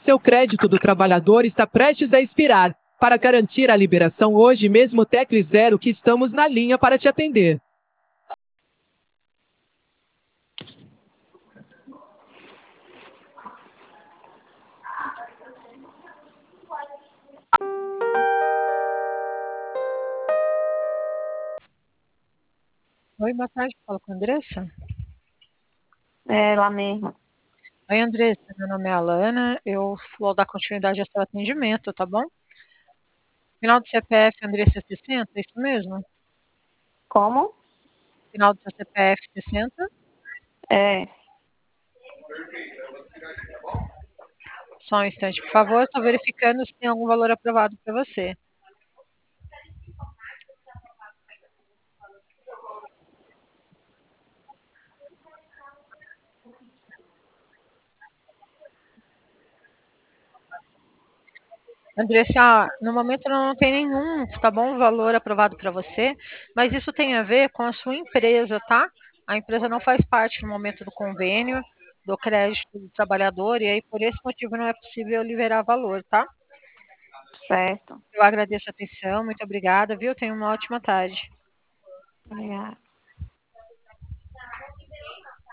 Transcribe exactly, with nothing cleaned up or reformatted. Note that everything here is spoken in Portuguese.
Seu crédito do trabalhador está prestes a expirar. Para garantir a liberação hoje mesmo, tecle zero que estamos na linha para te atender. Oi, boa tarde, falo com a Andressa. É, lá mesmo. Oi, Andressa, meu nome é Alana, eu vou dar continuidade ao seu atendimento, tá bom? Final do C P F, Andressa sessenta, é isso mesmo? Como? Final do seu C P F sessenta? É. Só um instante, por favor, estou verificando se tem algum valor aprovado para você. Andressa, no momento não tem nenhum, tá bom, valor aprovado para você, mas isso tem a ver com a sua empresa, tá? A empresa não faz parte no momento do convênio, do crédito do trabalhador, e aí por esse motivo não é possível liberar valor, tá? Certo. Eu agradeço a atenção, muito obrigada, viu? Tenha uma ótima tarde. Obrigada.